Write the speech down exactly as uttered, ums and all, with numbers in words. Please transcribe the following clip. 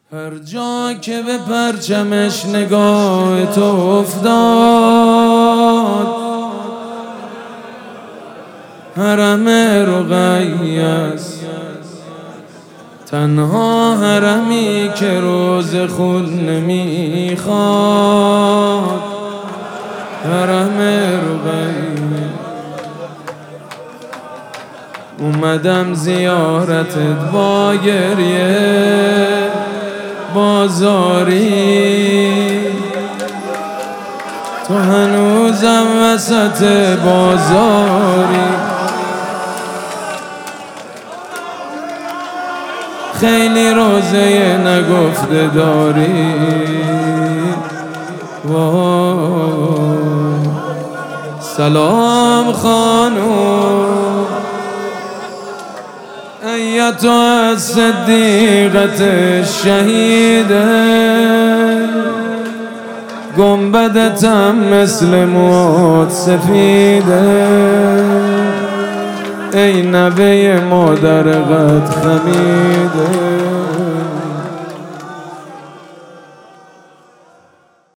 هر جا که به پرچمش نگاه تو افتاد، حرم رقیه‌ست، تنها حرمی که روز خود نمیخواد، حرم رقیه. اومدم زیارتت با گریه بازاری، تو هنوزم وسط بازاری، خیلی روزه نگفته داری. وای سلام خانوم ایتها صدیقت شهیده، گنبدتم مثل موت سفیده، ای نوه مادر قد خمیده.